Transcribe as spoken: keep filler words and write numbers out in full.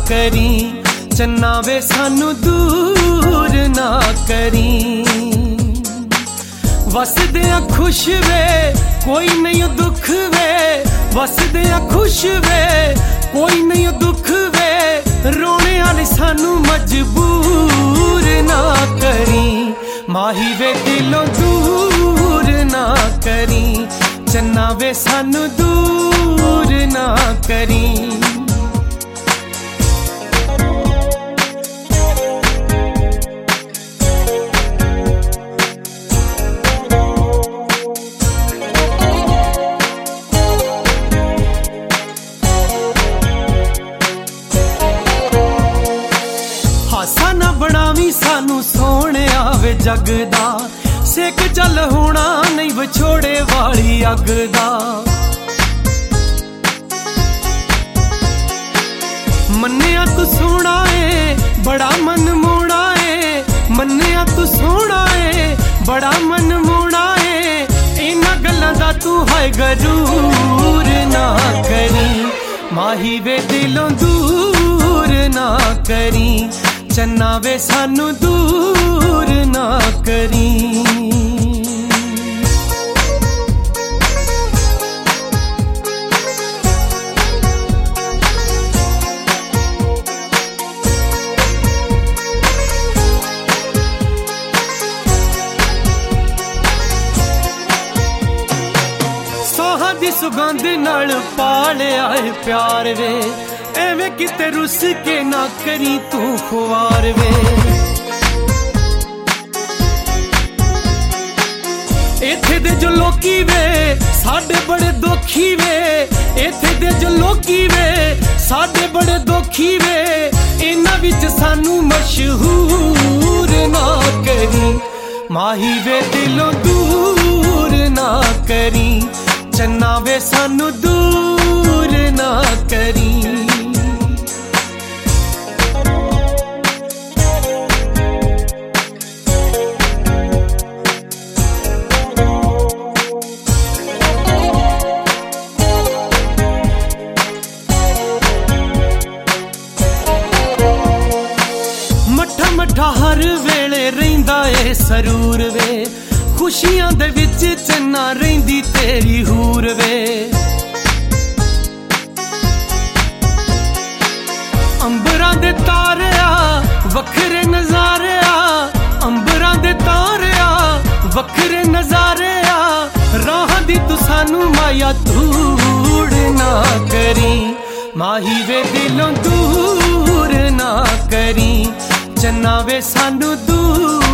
करी, चन्ना वे सानू दूर ना करी। वसदे खुश वे कोई नहीं दुख वे, वसदे खुश वे कोई नहीं दुख वे, रोने वाले सानू मजबूर ना करी। माही वे दिलों दूर ना करी, चन्ना वे सानू दूर ना करी। हासा ना बनावी सानू सोने आवे जगदा, सेक चल होना नहीं विछोड़े वाली अग दा। मन्निया तू सोना है बड़ा मन मोड़ा है, मन्निया तू सोना है बड़ा मन मोड़ा है, इन्हां गल्लां दा तू है गरूर ना करी। माही वे दिलों दूर ना करी, चन्ना वे सानू दूर ना करी। सोहा दी सुगंध नाल पालिया है प्यार वे, एवें किते रुस के ना करी तू खुआर वे। इत्थे दे जो लोकी वे साडे बड़े दुखी वे, इत्थे दे जो लोकी वे साडे बड़े दुखी वे, इन्हां विच सानू मशहूर ना करी। माही वे दिलों दूर ना करी, चन्ना वे सानू दूर ना करी। मठा मठा हर वेले रहिंदा ए सरूर वे, खुशियां दे विच चन्ना रहिंदी तेरी हूर वे। अंबरां दे तारिया वखरे नजारे आ, अंबरां दे तारिया वखरे नजारे आ, राह दी तू सानू माया धूड़ ना करी। माही वे दिलों दूर ना करी, चन्ना वे सानू दूर